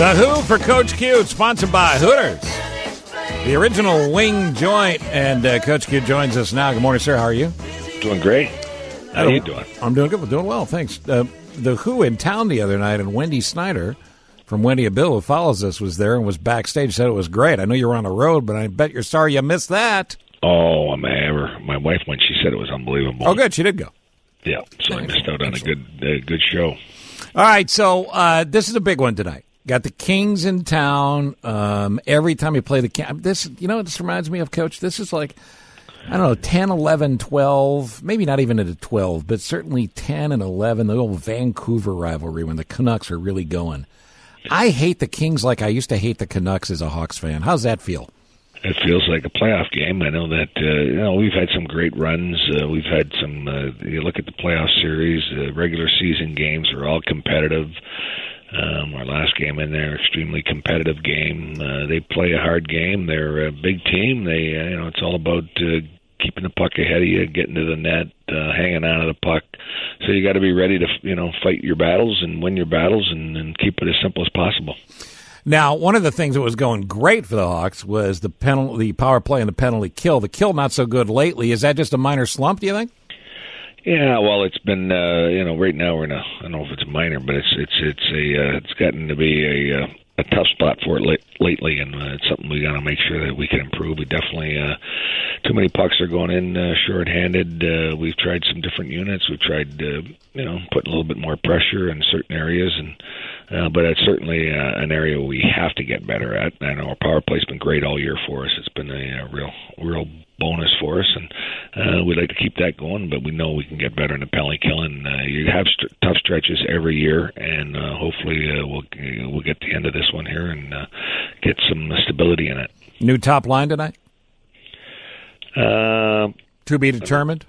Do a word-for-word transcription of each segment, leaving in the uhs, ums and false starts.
The Who for Coach Q, sponsored by Hooters, the original wing joint. And uh, Coach Q joins us now. Good morning, sir. How are you? Doing great. How are you doing? I'm doing good. We're doing well, thanks. Uh, the Who in town the other night, and Wendy Snyder from Wendy and Bill, who follows us, was there and was backstage. Said it was great. I know you were on the road, but I bet you're sorry you missed that. Oh, my, my wife went. She said it was unbelievable. Oh, good. She did go. Yeah, so I missed out on a good, uh, good show. All right, so uh, this is a big one tonight. Got the Kings in town. Um, every time you play the Kings, this, you know, this reminds me of, Coach, this is like, I don't know, ten, eleven, twelve, maybe not even into twelve, but certainly ten and eleven, the old Vancouver rivalry when the Canucks are really going. I hate the Kings like I used to hate the Canucks as a Hawks fan. How's that feel? It feels like a playoff game. I know that, uh, you know, we've had some great runs. Uh, we've had some, uh, you look at the playoff series, uh, regular season games are all competitive. Um, our last game in there, extremely competitive game. Uh, they play a hard game. They're a big team. They, uh, you know, it's all about uh, keeping the puck ahead of you, getting to the net, uh, hanging on to the puck. So you got to be ready to, you know, fight your battles and win your battles and, and keep it as simple as possible. Now, one of the things that was going great for the Hawks was the penalty, the power play and the penalty kill. The kill not so good lately. Is that just a minor slump, do you think? Yeah, well, it's been uh, you know right now we're in a I don't know if it's minor, but it's it's it's a uh, it's gotten to be a uh, a tough spot for it late, lately, and uh, it's something we got to make sure that we can improve. We definitely uh, too many pucks are going in uh, short-handed. Uh, we've tried some different units. We've tried uh, you know putting a little bit more pressure in certain areas, and uh, but it's certainly uh, an area we have to get better at. I know our power play's been great all year for us. It's been a, a real real bonus for us, and uh, we'd like to keep that going, but we know we can get better in the penalty killing. Uh, you have st- tough stretches every year, and uh, hopefully uh, we'll we'll get to the end of this one here and uh, get some stability in it. New top line tonight? Uh, to be determined?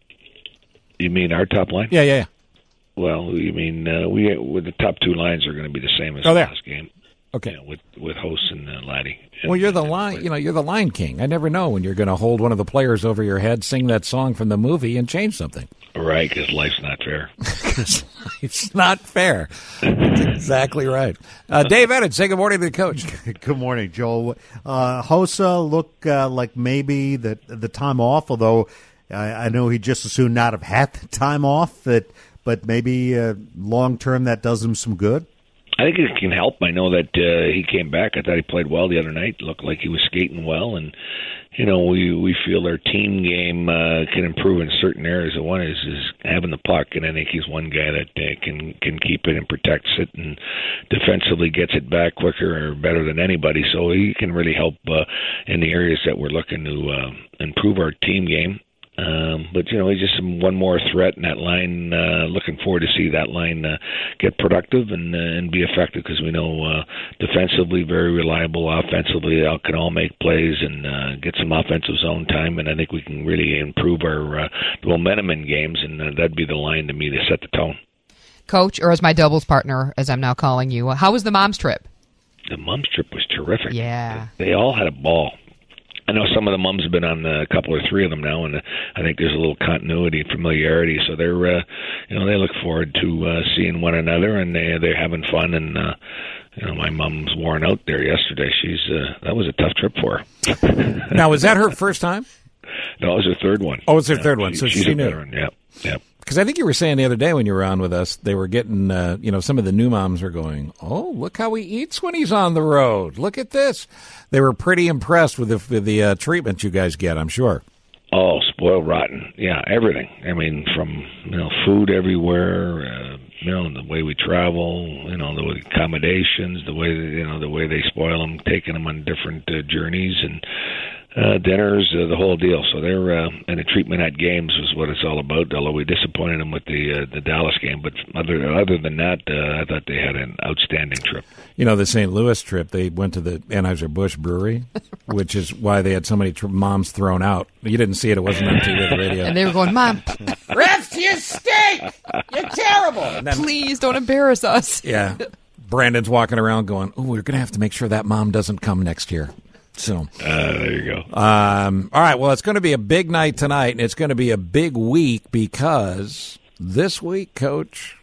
You mean our top line? Yeah, yeah, yeah. Well, you mean uh, we with the top two lines are going to be the same as oh, the last game. Okay, you know, with with Host and uh, Laddie. And, well, you're the line. You know, you're the line king. I never know when you're going to hold one of the players over your head, sing that song from the movie, and change something. Right, because life's not fair. Because life's not fair. That's exactly right. Uh, Dave Eddard, say good morning to the coach. Good morning, Joel. Uh, Hossa look uh, like maybe the the time off, although I, I know he just as soon not have had the time off. That, but maybe uh, long term that does him some good. I think it can help. I know that uh, he came back. I thought he played well the other night. Looked like he was skating well, and you know we we feel our team game uh, can improve in certain areas. The one is is having the puck, and I think he's one guy that uh, can can keep it and protects it, and defensively gets it back quicker or better than anybody. So he can really help uh, in the areas that we're looking to uh, improve our team game. Um, but, you know, he's just one more threat in that line. Uh, looking forward to see that line uh, get productive and uh, and be effective because we know uh, defensively very reliable, offensively they can all make plays and uh, get some offensive zone time. And I think we can really improve our uh, momentum in games, and uh, that'd be the line to me to set the tone. Coach, or as my doubles partner, as I'm now calling you, how was the mom's trip? The mom's trip was terrific. Yeah. They, they all had a ball. I know some of the mums have been on a couple or three of them now, and I think there's a little continuity, familiarity. So they're, uh, you know, they look forward to uh, seeing one another, and they they're having fun. And uh, you know, my mom's worn out there yesterday. She's uh, that was a tough trip for her. Now, was that her first time? No, it was her third one. Oh, it was her yeah, third one. She, so she's she a knew. Veteran. Yeah, yeah. Because I think you were saying the other day when you were on with us, they were getting, uh, you know, some of the new moms were going, oh, look how he eats when he's on the road. Look at this. They were pretty impressed with the, with the uh, treatment you guys get, I'm sure. Oh, spoiled rotten. Yeah, everything. I mean, from, you know, food everywhere, uh, you know, the way we travel, you know, the accommodations, the way, you know, the way they spoil them, taking them on different uh, journeys and uh, dinners, uh, the whole deal. So they're, uh, and the treatment at games was what it's all about, although we disappointed them with the uh, the Dallas game. But other, other than that, uh, I thought they had an outstanding trip. You know, the Saint Louis trip, they went to the Anheuser-Busch Brewery, which is why they had so many tr- moms thrown out. You didn't see it. It wasn't on T V or the radio. And they were going, Mom, refs, you stink! You're terrible! And then, please don't embarrass us. Yeah. Brandon's walking around going, oh, we're going to have to make sure that mom doesn't come next year. So, uh, there you go. Um, all right, well, it's going to be a big night tonight, and it's going to be a big week because this week, Coach,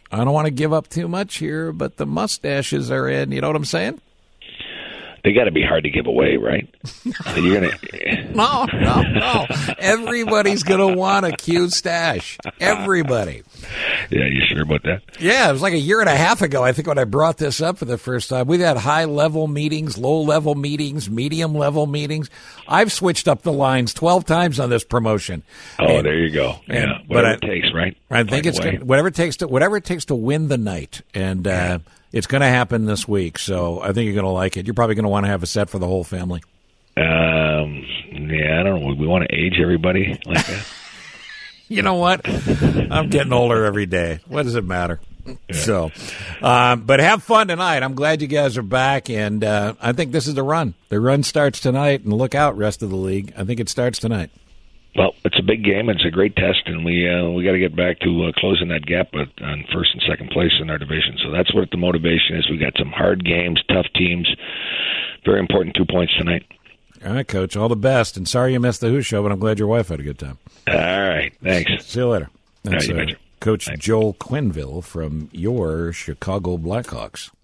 I don't want to give up too much here, but the mustaches are in. You know what I'm saying? They got to be hard to give away, right? You're gonna. No, no, no. Everybody's going to want a Q stash. Everybody. Yeah, you sure about that? Yeah, it was like a year and a half ago, I think, when I brought this up for the first time. We've had high-level meetings, low-level meetings, medium-level meetings. I've switched up the lines twelve times on this promotion. Oh, and, there you go. Yeah, and, whatever I, it takes, right? I think it's gonna, whatever it takes to whatever it takes to win the night, and uh, yeah. It's going to happen this week. So I think you're going to like it. You're probably going to want to have a set for the whole family. Um, yeah, I don't know. We want to age everybody like that. You know what? I'm getting older every day. What does it matter? Yeah. So, um, but have fun tonight. I'm glad you guys are back, and uh, I think this is the run. The run starts tonight, and look out, rest of the league. I think it starts tonight. Well, it's a big game. It's a great test, and we uh, we got to get back to uh, closing that gap on first and second place in our division. So that's what the motivation is. We got some hard games, tough teams. Very important two points tonight. All right, Coach. All the best. And sorry you missed the Who Show, but I'm glad your wife had a good time. All right. Thanks. See you later. That's right, you uh, Coach Thanks. Joel Quenneville from your Chicago Blackhawks.